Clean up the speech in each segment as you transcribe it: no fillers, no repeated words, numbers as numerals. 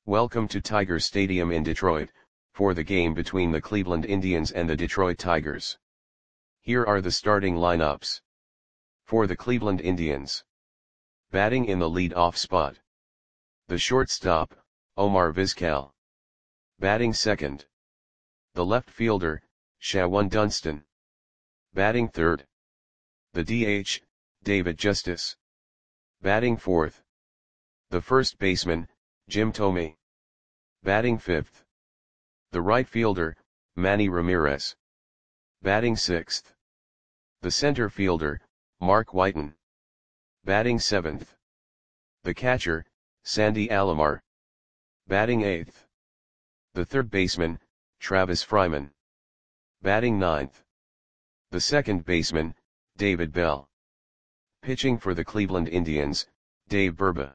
Welcome to Tiger Stadium in Detroit, for the game between the Cleveland Indians and the Detroit Tigers. Here are the starting lineups. For the Cleveland Indians. Batting in the lead-off spot. The shortstop, Omar Vizquel. Batting second. The left fielder, Shawon Dunston. Batting third. The DH, David Justice. Batting fourth. The first baseman, Jim Thome. Batting fifth. The right fielder, Manny Ramirez. Batting sixth. The center fielder, Mark Whiten. Batting seventh. The catcher, Sandy Alomar. Batting eighth. The third baseman, Travis Fryman. Batting ninth. The second baseman, David Bell. Pitching for the Cleveland Indians, Dave Burba.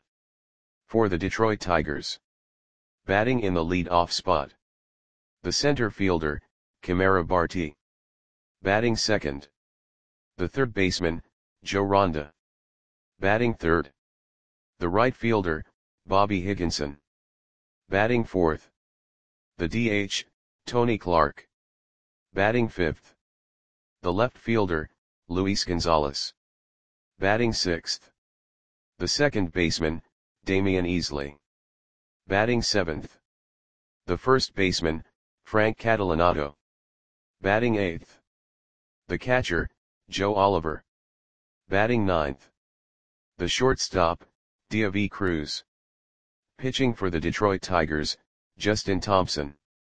For the Detroit Tigers. Batting in the lead-off spot. The center fielder, Kamara Barti. Batting second. The third baseman, Joe Ronda. Batting third. The right fielder, Bobby Higginson. Batting fourth. The DH, Tony Clark. Batting fifth. The left fielder, Luis Gonzalez. Batting sixth. The second baseman, Damian Easley. Batting seventh. The first baseman, Frank Catalanotto. Batting eighth. The catcher, Joe Oliver. Batting ninth. The shortstop, Deivi Cruz. Pitching for the Detroit Tigers, Justin Thompson.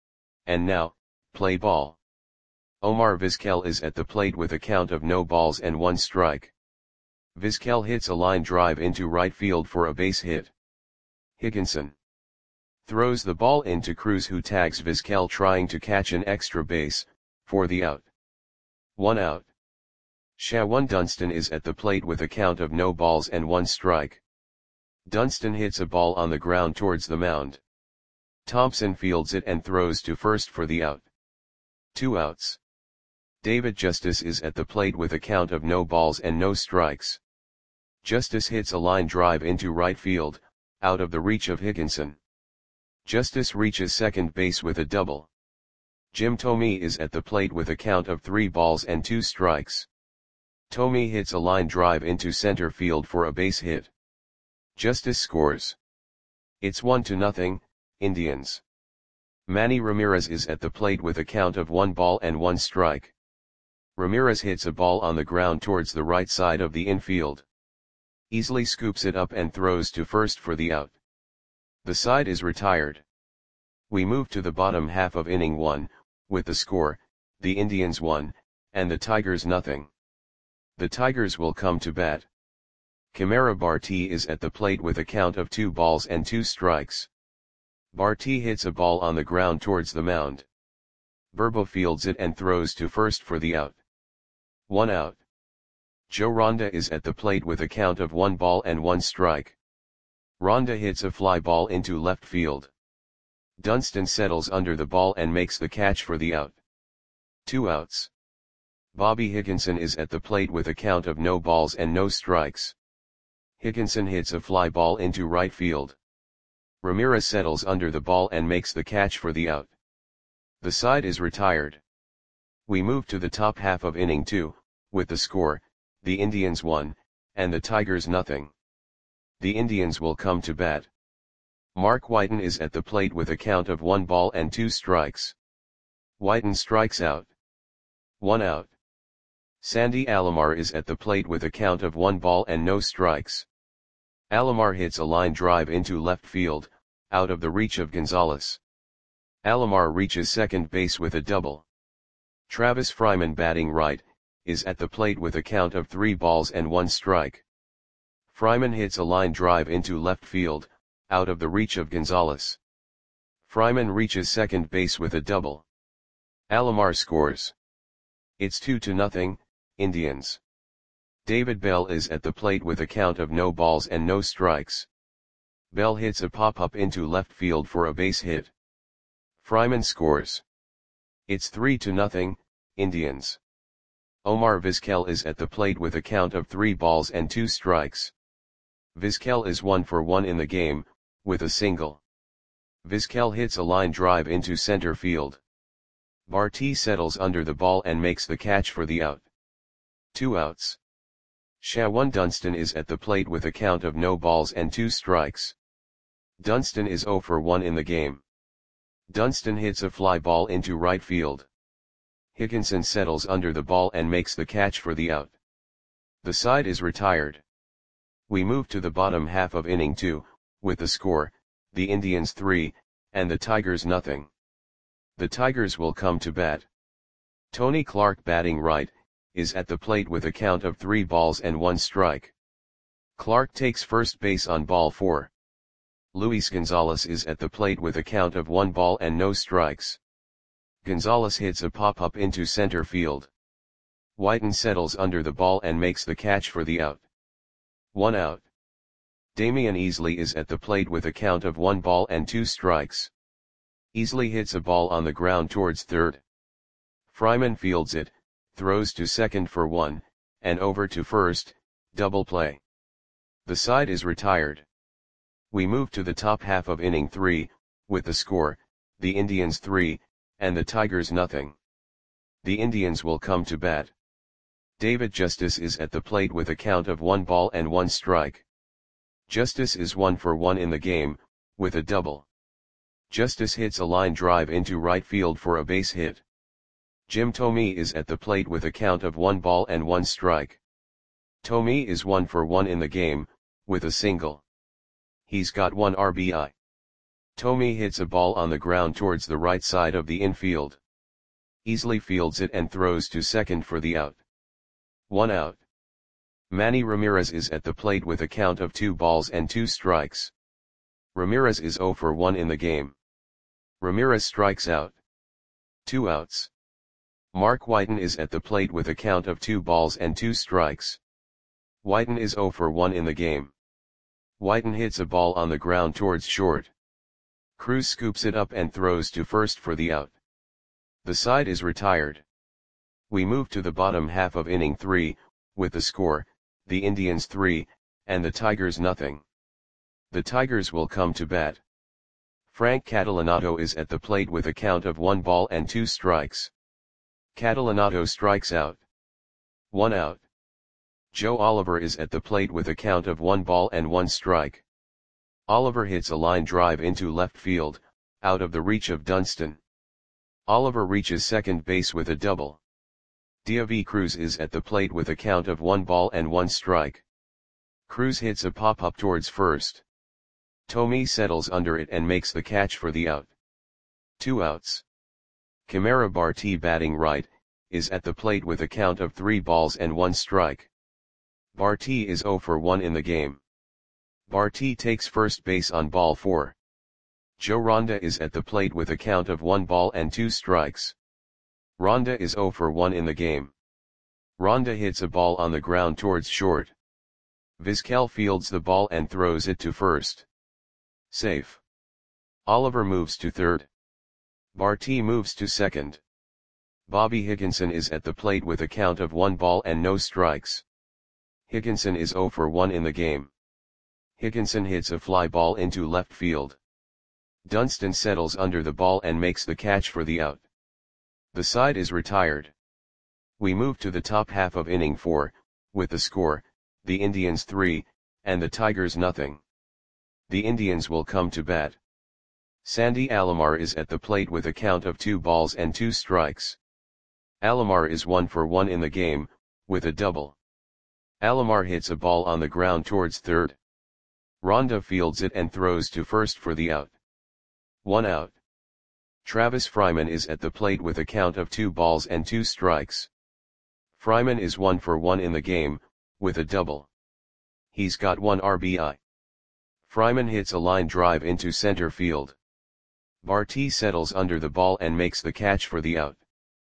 And now, play ball. Omar Vizquel is at the plate with a count of no balls and one strike. Vizquel hits a line drive into right field for a base hit. Higginson throws the ball into Cruz, who tags Vizquel trying to catch an extra base, for the out. 1 out. Shawon Dunston is at the plate with a count of no balls and one strike. Dunston hits a ball on the ground towards the mound. Thompson fields it and throws to first for the out. 2 outs. David Justice is at the plate with a count of no balls and no strikes. Justice hits a line drive into right field, out of the reach of Higginson. Justice reaches second base with a double. Jim Thome is at the plate with a count of 3 balls and 2 strikes. Thome hits a line drive into center field for a base hit. Justice scores. It's 1-0, Indians. Manny Ramirez is at the plate with a count of 1 ball and 1 strike. Ramirez hits a ball on the ground towards the right side of the infield. Easley scoops it up and throws to first for the out. The side is retired. We move to the bottom half of inning 1, with the score, the Indians 1, and the Tigers 0. The Tigers will come to bat. Kamara Barti is at the plate with a count of 2 balls and 2 strikes. Barti hits a ball on the ground towards the mound. Burba fields it and throws to first for the out. 1 out. Joe Ronda is at the plate with a count of 1 ball and 1 strike. Ronda hits a fly ball into left field. Dunston settles under the ball and makes the catch for the out. 2 outs. Bobby Higginson is at the plate with a count of no balls and no strikes. Higginson hits a fly ball into right field. Ramirez settles under the ball and makes the catch for the out. The side is retired. We move to the top half of inning 2, with the score, the Indians 1, and the Tigers 0. The Indians will come to bat. Mark Whiten is at the plate with a count of 1 ball and 2 strikes. Whiten strikes out. 1 out. Sandy Alomar is at the plate with a count of 1 ball and no strikes. Alomar hits a line drive into left field, out of the reach of Gonzalez. Alomar reaches second base with a double. Travis Fryman, batting right, is at the plate with a count of 3 balls and 1 strike. Fryman hits a line drive into left field, out of the reach of Gonzalez. Fryman reaches second base with a double. Alomar scores. It's 2-0, Indians. David Bell is at the plate with a count of no balls and no strikes. Bell hits a pop-up into left field for a base hit. Fryman scores. It's 3-0, Indians. Omar Vizquel is at the plate with a count of 3 balls and 2 strikes. Vizquel is 1 for 1 in the game, with a single. Vizquel hits a line drive into center field. Barty settles under the ball and makes the catch for the out. 2 outs. Shawan Dunston is at the plate with a count of no balls and 2 strikes. Dunston is 0 for 1 in the game. Dunston hits a fly ball into right field. Higginson settles under the ball and makes the catch for the out. The side is retired. We move to the bottom half of inning 2, with the score, the Indians 3, and the Tigers nothing. The Tigers will come to bat. Tony Clark, batting right, is at the plate with a count of 3 balls and 1 strike. Clark takes first base on ball 4. Luis Gonzalez is at the plate with a count of 1 ball and no strikes. Gonzalez hits a pop-up into center field. Whiten settles under the ball and makes the catch for the out. 1 out. Damian Easley is at the plate with a count of 1 ball and 2 strikes. Easley hits a ball on the ground towards third. Fryman fields it, throws to second for 1, and over to first, double play. The side is retired. We move to the top half of inning 3, with the score, the Indians 3, and the Tigers nothing. The Indians will come to bat. David Justice is at the plate with a count of 1 ball and 1 strike. Justice is 1 for 1 in the game, with a double. Justice hits a line drive into right field for a base hit. Jim Thome is at the plate with a count of 1 ball and 1 strike. Thome is 1 for 1 in the game, with a single. He's got 1 RBI. Thome hits a ball on the ground towards the right side of the infield. Easley fields it and throws to second for the out. 1 out. Manny Ramirez is at the plate with a count of 2 balls and 2 strikes. Ramirez is 0 for 1 in the game. Ramirez strikes out. 2 outs. Mark Whiten is at the plate with a count of 2 balls and 2 strikes. Whiten is 0 for 1 in the game. Whiten hits a ball on the ground towards short. Cruz scoops it up and throws to first for the out. The side is retired. We move to the bottom half of inning 3, with the score, the Indians 3, and the Tigers nothing. The Tigers will come to bat. Frank Catalanato is at the plate with a count of 1 ball and 2 strikes. Catalanato strikes out. 1 out. Joe Oliver is at the plate with a count of 1 ball and 1 strike. Oliver hits a line drive into left field, out of the reach of Dunston. Oliver reaches second base with a double. Diavi Cruz is at the plate with a count of 1 ball and 1 strike. Cruz hits a pop-up towards first. Thome settles under it and makes the catch for the out. 2 outs. Camara Barty, batting right, is at the plate with a count of 3 balls and 1 strike. Barty is 0 for 1 in the game. Barty takes first base on ball 4. Joe Ronda is at the plate with a count of 1 ball and 2 strikes. Ronda is 0 for 1 in the game. Ronda hits a ball on the ground towards short. Vizquel fields the ball and throws it to first. Safe. Oliver moves to third. Barty moves to second. Bobby Higginson is at the plate with a count of 1 ball and no strikes. Higginson is 0 for 1 in the game. Higginson hits a fly ball into left field. Dunston settles under the ball and makes the catch for the out. The side is retired. We move to the top half of inning 4, with the score, the Indians 3, and the Tigers nothing. The Indians will come to bat. Sandy Alomar is at the plate with a count of 2 balls and 2 strikes. Alomar is 1 for 1 in the game, with a double. Alomar hits a ball on the ground towards third. Ronda fields it and throws to first for the out. 1 out. Travis Fryman is at the plate with a count of 2 balls and 2 strikes. Fryman is 1 for 1 in the game, with a double. He's got 1 RBI. Fryman hits a line drive into center field. Barty settles under the ball and makes the catch for the out.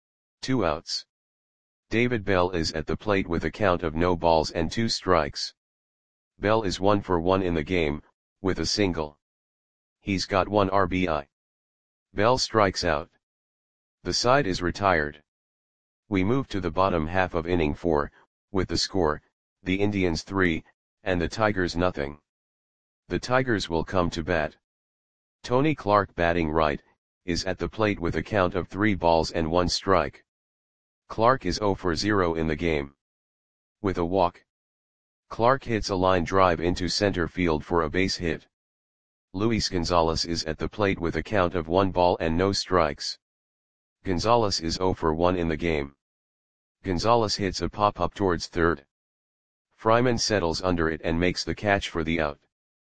2 outs. David Bell is at the plate with a count of no balls and 2 strikes. Bell is 1 for 1 in the game, with a single. He's got 1 RBI. Bell strikes out. The side is retired. We move to the bottom half of inning 4, with the score, the Indians 3, and the Tigers nothing. The Tigers will come to bat. Tony Clark batting right, is at the plate with a count of 3 balls and 1 strike. Clark is 0 for 0 in the game. With a walk, Clark hits a line drive into center field for a base hit. Luis Gonzalez is at the plate with a count of 1 ball and no strikes. Gonzalez is 0 for 1 in the game. Gonzalez hits a pop-up towards third. Fryman settles under it and makes the catch for the out.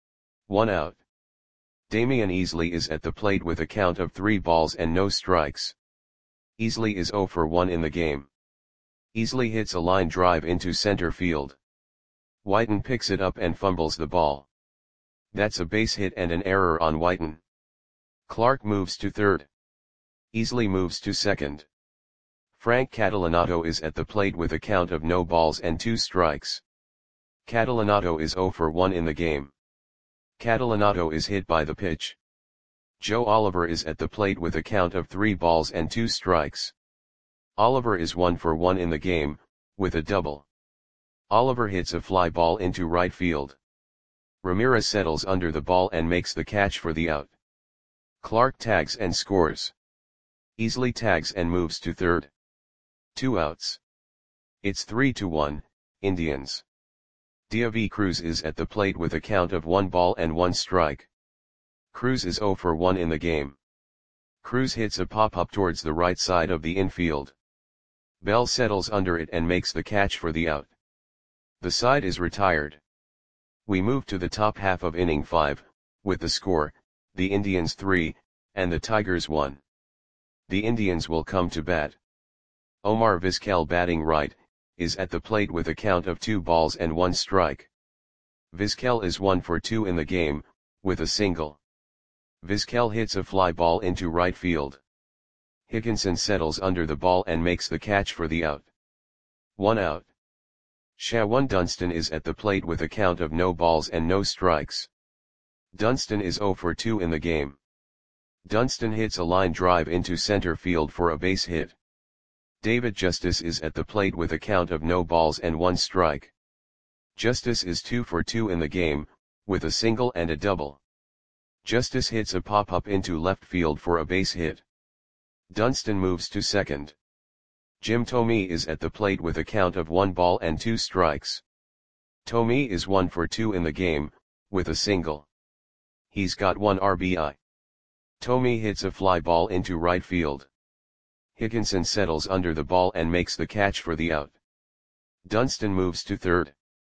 1 out. Damian Easley is at the plate with a count of 3 balls and no strikes. Easley is 0 for 1 in the game. Easley hits a line drive into center field. Whiten picks it up and fumbles the ball. That's a base hit and an error on Whiten. Clark moves to third. Easley moves to second. Frank Catalanato is at the plate with a count of no balls and 2 strikes. Catalanato is 0 for 1 in the game. Catalanato is hit by the pitch. Joe Oliver is at the plate with a count of 3 balls and 2 strikes. Oliver is 1 for 1 in the game, with a double. Oliver hits a fly ball into right field. Ramirez settles under the ball and makes the catch for the out. Clark tags and scores. Easley tags and moves to third. 2 outs. It's 3-1, Indians. Diavi Cruz is at the plate with a count of 1 ball and 1 strike. Cruz is 0 for 1 in the game. Cruz hits a pop-up towards the right side of the infield. Bell settles under it and makes the catch for the out. The side is retired. We move to the top half of inning 5, with the score, the Indians 3, and the Tigers 1. The Indians will come to bat. Omar Vizquel batting right, is at the plate with a count of 2 balls and 1 strike. Vizquel is 1 for 2 in the game, with a single. Vizquel hits a fly ball into right field. Higginson settles under the ball and makes the catch for the out. 1 out. Shawan Dunston is at the plate with a count of no balls and no strikes. Dunston is 0 for 2 in the game. Dunston hits a line drive into center field for a base hit. David Justice is at the plate with a count of no balls and 1 strike. Justice is 2 for 2 in the game, with a single and a double. Justice hits a pop-up into left field for a base hit. Dunston moves to second. Jim Thome is at the plate with a count of 1 ball and 2 strikes. Thome is 1 for 2 in the game, with a single. He's got 1 RBI. Thome hits a fly ball into right field. Higginson settles under the ball and makes the catch for the out. Dunston moves to third.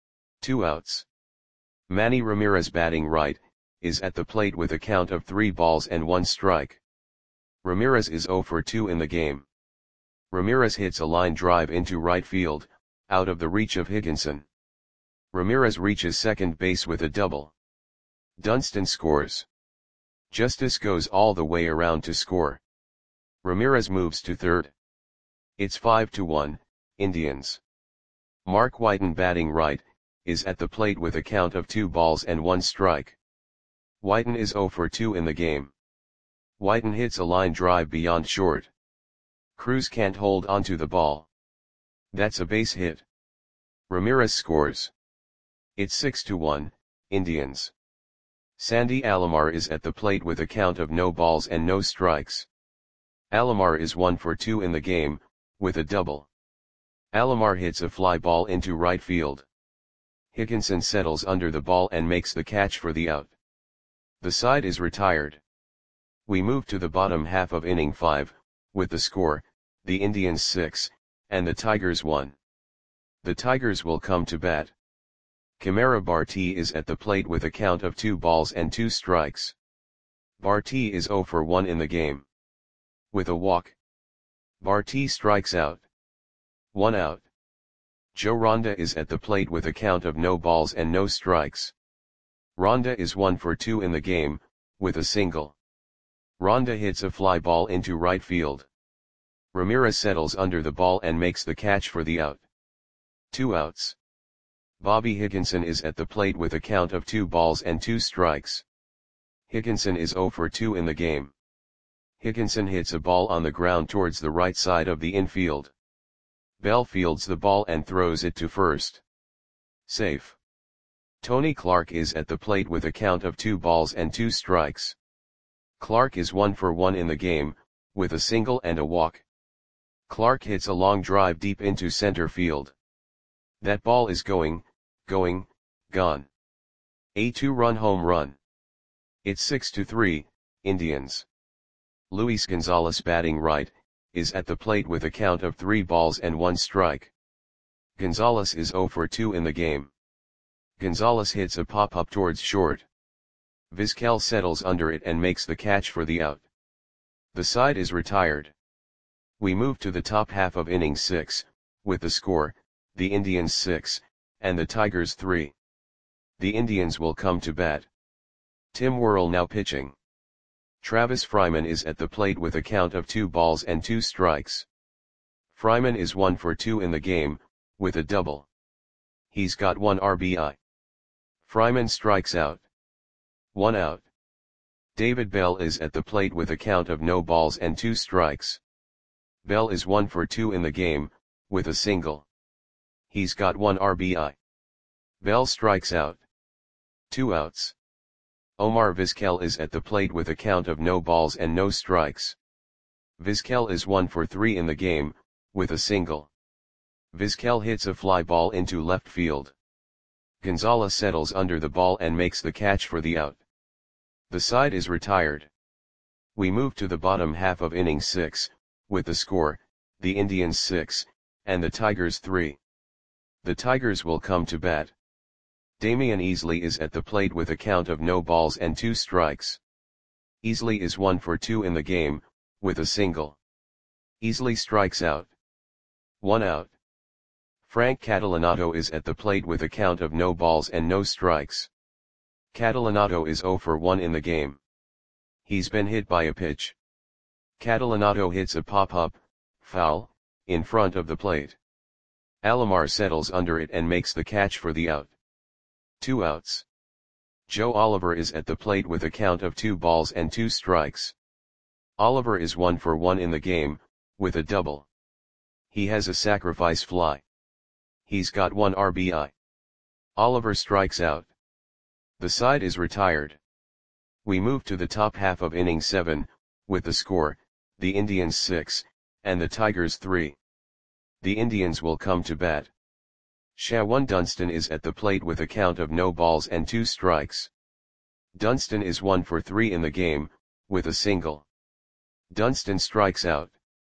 2 outs. Manny Ramirez batting right, is at the plate with a count of 3 balls and 1 strike. Ramirez is 0 for 2 in the game. Ramirez hits a line drive into right field, out of the reach of Higginson. Ramirez reaches second base with a double. Dunston scores. Justice goes all the way around to score. Ramirez moves to third. It's 5-1, Indians. Mark Whiten batting right, is at the plate with a count of 2 balls and 1 strike. Whiten is 0 for 2 in the game. Whiten hits a line drive beyond short. Cruz can't hold onto the ball. That's a base hit. Ramirez scores. It's 6-1, Indians. Sandy Alomar is at the plate with a count of no balls and no strikes. Alomar is 1 for 2 in the game, with a double. Alomar hits a fly ball into right field. Higginson settles under the ball and makes the catch for the out. The side is retired. We move to the bottom half of inning 5, with the score, the Indians 6, and the Tigers 1. The Tigers will come to bat. Camara Barti is at the plate with a count of 2 balls and 2 strikes. Barti is 0 for 1 in the game. With a walk, Barti strikes out. 1 out. Joe Ronda is at the plate with a count of no balls and no strikes. Ronda is 1 for 2 in the game, with a single. Ronda hits a fly ball into right field. Ramirez settles under the ball and makes the catch for the out. 2 outs. Bobby Higginson is at the plate with a count of 2 balls and 2 strikes. Higginson is 0 for 2 in the game. Higginson hits a ball on the ground towards the right side of the infield. Bell fields the ball and throws it to first. Safe. Tony Clark is at the plate with a count of 2 balls and 2 strikes. Clark is 1 for 1 in the game, with a single and a walk. Clark hits a long drive deep into center field. That ball is going, gone. A 2-run home run. It's 6-3, Indians. Luis Gonzalez, batting right, is at the plate with a count of 3 balls and 1 strike. Gonzalez is 0 for 2 in the game. Gonzalez hits a pop-up towards short. Vizquel settles under it and makes the catch for the out. The side is retired. We move to the top half of inning 6, with the score, the Indians 6, and the Tigers 3. The Indians will come to bat. Tim Worrell now pitching. Travis Fryman is at the plate with a count of 2 balls and 2 strikes. Fryman is 1 for 2 in the game, with a double. He's got 1 RBI. Fryman strikes out. 1 out. David Bell is at the plate with a count of no balls and 2 strikes. Bell is 1 for 2 in the game, with a single. He's got 1 RBI. Bell strikes out. 2 outs. Omar Vizquel is at the plate with a count of no balls and no strikes. Vizquel is 1 for 3 in the game, with a single. Vizquel hits a fly ball into left field. Gonzalez settles under the ball and makes the catch for the out. The side is retired. We move to the bottom half of inning 6, with the score, the Indians 6, and the Tigers 3. The Tigers will come to bat. Damian Easley is at the plate with a count of no balls and 2 strikes. Easley is 1 for 2 in the game, with a single. Easley strikes out. 1 out. Frank Catalanotto is at the plate with a count of no balls and no strikes. Catalanotto is 0 for 1 in the game. He's been hit by a pitch. Catalanotto hits a pop-up, foul, in front of the plate. Alomar settles under it and makes the catch for the out. 2 outs. Joe Oliver is at the plate with a count of 2 balls and 2 strikes. Oliver is 1 for 1 in the game, with a double. He has a sacrifice fly. He's got 1 RBI. Oliver strikes out. The side is retired. We move to the top half of inning 7, with the score, the Indians 6, and the Tigers 3. The Indians will come to bat. Shawan Dunston is at the plate with a count of no balls and 2 strikes. Dunston is 1 for 3 in the game, with a single. Dunston strikes out.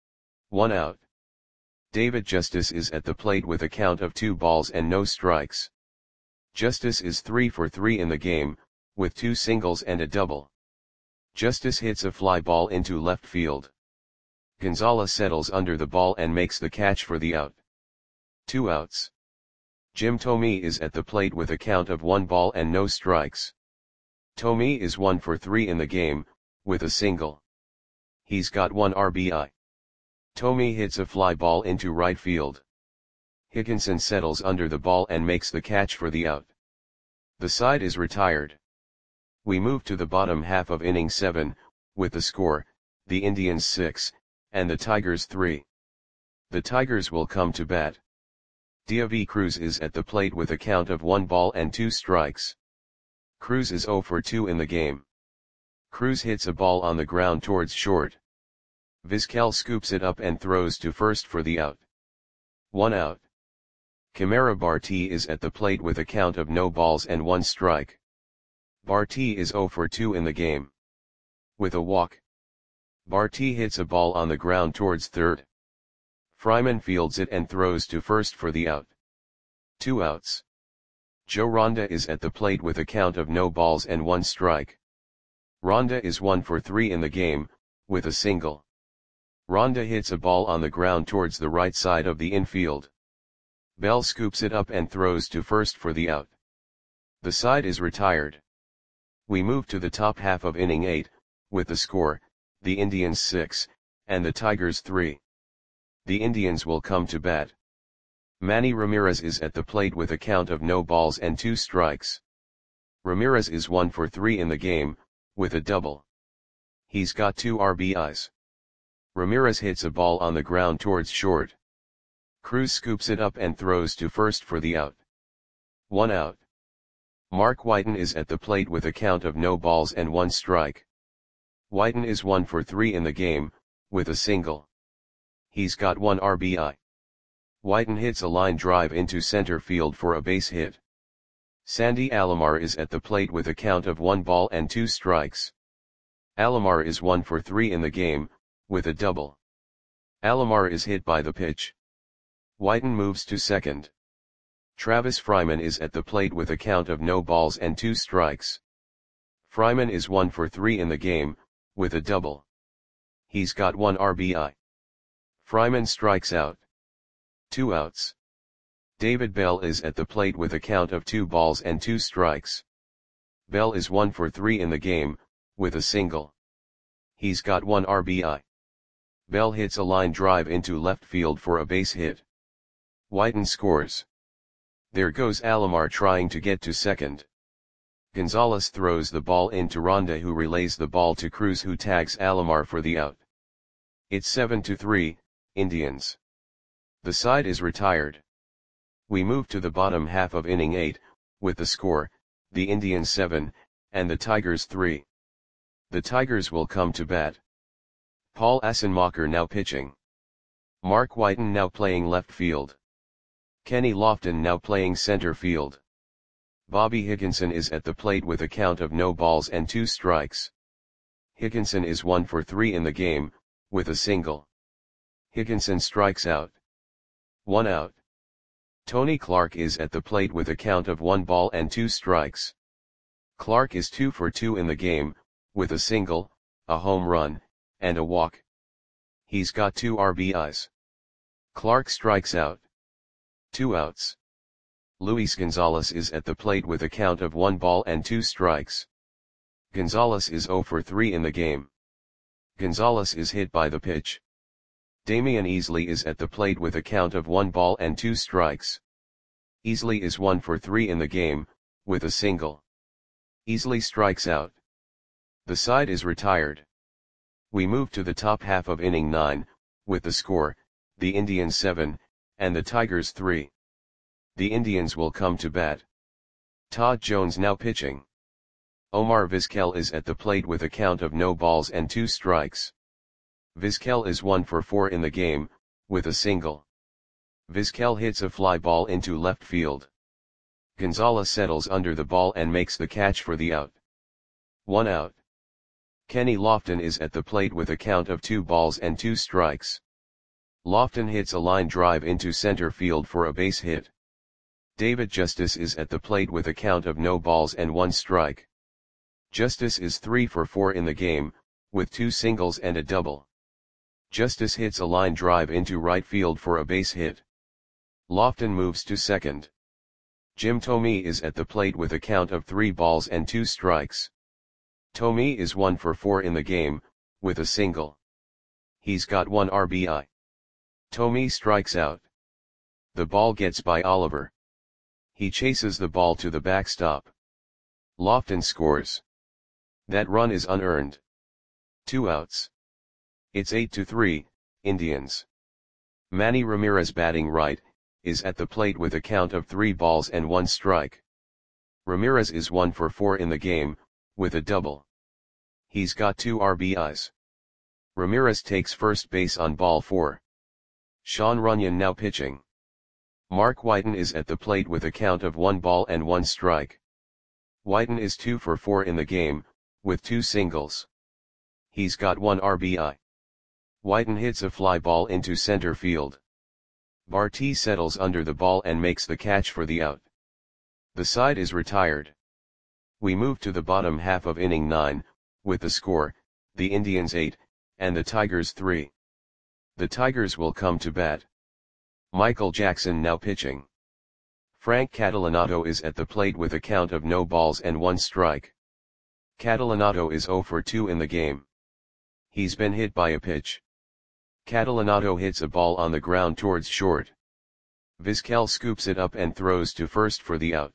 1 out. David Justice is at the plate with a count of 2 balls and no strikes. Justice is 3 for 3 in the game, with 2 singles and a double. Justice hits a fly ball into left field. Gonzalez settles under the ball and makes the catch for the out. 2 outs. Jim Thome is at the plate with a count of 1 ball and no strikes. Thome is 1 for 3 in the game, with a single. He's got 1 RBI. Thome hits a fly ball into right field. Higginson settles under the ball and makes the catch for the out. The side is retired. We move to the bottom half of inning 7, with the score, the Indians 6, and the Tigers 3. The Tigers will come to bat. Diavi Cruz is at the plate with a count of 1 ball and 2 strikes. Cruz is 0 for 2 in the game. Cruz hits a ball on the ground towards short. Vizquel scoops it up and throws to first for the out. 1 out. Camara Barti is at the plate with a count of no balls and 1 strike. Barti is 0 for 2 in the game. With a walk. Barti hits a ball on the ground towards third. Fryman fields it and throws to first for the out. 2 outs. Joe Ronda is at the plate with a count of no balls and 1 strike. Ronda is 1 for 3 in the game, with a single. Ronda hits a ball on the ground towards the right side of the infield. Bell scoops it up and throws to first for the out. The side is retired. We move to the top half of inning 8, with the score, the Indians 6, and the Tigers 3. The Indians will come to bat. Manny Ramirez is at the plate with a count of no balls and 2 strikes. Ramirez is 1 for 3 in the game, with a double. He's got 2 RBIs. Ramirez hits a ball on the ground towards short. Cruz scoops it up and throws to first for the out. 1 out. Mark Whiten is at the plate with a count of no balls and 1 strike. Whiten is 1 for 3 in the game, with a single. He's got 1 RBI. Whiten hits a line drive into center field for a base hit. Sandy Alomar is at the plate with a count of 1 ball and 2 strikes. Alomar is 1 for 3 in the game, with a double. Alomar is hit by the pitch. Whiten moves to second. Travis Fryman is at the plate with a count of no balls and 2 strikes. Fryman is 1 for 3 in the game, with a double. He's got 1 RBI. Fryman strikes out. 2 outs. David Bell is at the plate with a count of 2 balls and 2 strikes. Bell is 1 for 3 in the game, with a single. He's got 1 RBI. Bell hits a line drive into left field for a base hit. Whiten scores. There goes Alomar trying to get to second. Gonzalez throws the ball into Ronda, who relays the ball to Cruz, who tags Alomar for the out. It's 7-3, Indians. The side is retired. We move to the bottom half of inning 8, with the score, the Indians 7, and the Tigers 3. The Tigers will come to bat. Paul Assenmacher now pitching. Mark Whiten now playing left field. Kenny Lofton now playing center field. Bobby Higginson is at the plate with a count of no balls and 2 strikes. Higginson is 1 for 3 in the game, with a single. Higginson strikes out. 1 out. Tony Clark is at the plate with a count of 1 ball and 2 strikes. Clark is 2 for 2 in the game, with a single, a home run, and a walk. He's got 2 RBIs. Clark strikes out. 2 outs. Luis Gonzalez is at the plate with a count of 1 ball and 2 strikes. Gonzalez is 0 for 3 in the game. Gonzalez is hit by the pitch. Damian Easley is at the plate with a count of 1 ball and 2 strikes. Easley is 1 for 3 in the game, with a single. Easley strikes out. The side is retired. We move to the top half of inning 9, with the score, the Indians 7, and the Tigers 3. The Indians will come to bat. Todd Jones now pitching. Omar Vizquel is at the plate with a count of no balls and 2 strikes. Vizquel is 1 for 4 in the game, with a single. Vizquel hits a fly ball into left field. Gonzalez settles under the ball and makes the catch for the out. 1 out. Kenny Lofton is at the plate with a count of 2 balls and 2 strikes. Lofton hits a line drive into center field for a base hit. David Justice is at the plate with a count of no balls and 1 strike. Justice is 3 for 4 in the game, with 2 singles and a double. Justice hits a line drive into right field for a base hit. Lofton moves to second. Jim Thome is at the plate with a count of 3 balls and 2 strikes. Thome is 1 for 4 in the game, with a single. He's got 1 RBI. Thome strikes out. The ball gets by Oliver. He chases the ball to the backstop. Lofton scores. That run is unearned. 2 outs. It's 8-3, Indians. Manny Ramirez, batting right, is at the plate with a count of 3 balls and 1 strike. Ramirez is 1 for 4 in the game, with a double. He's got 2 RBIs. Ramirez takes first base on ball 4. Sean Runyon now pitching. Mark Whiten is at the plate with a count of 1 ball and 1 strike. Whiten is 2 for 4 in the game, with 2 singles. He's got 1 RBI. Whiten hits a fly ball into center field. Barty settles under the ball and makes the catch for the out. The side is retired. We move to the bottom half of inning 9, with the score, the Indians 8, and the Tigers 3. The Tigers will come to bat. Michael Jackson now pitching. Frank Catalanato is at the plate with a count of no balls and 1 strike. Catalanato is 0 for 2 in the game. He's been hit by a pitch. Catalanato hits a ball on the ground towards short. Vizquel scoops it up and throws to first for the out.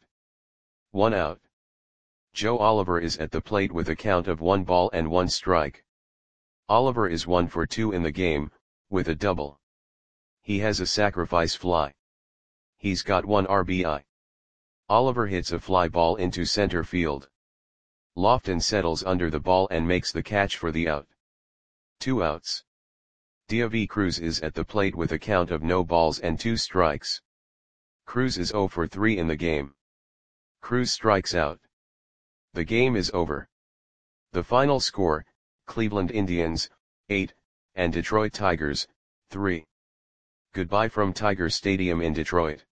1 out. Joe Oliver is at the plate with a count of 1 ball and 1 strike. Oliver is 1 for 2 in the game, with a double. He has a sacrifice fly. He's got 1 RBI. Oliver hits a fly ball into center field. Lofton settles under the ball and makes the catch for the out. 2 outs. Deivi Cruz is at the plate with a count of no balls and 2 strikes. Cruz is 0 for 3 in the game. Cruz strikes out. The game is over. The final score, Cleveland Indians, 8, and Detroit Tigers, 3. Goodbye from Tiger Stadium in Detroit.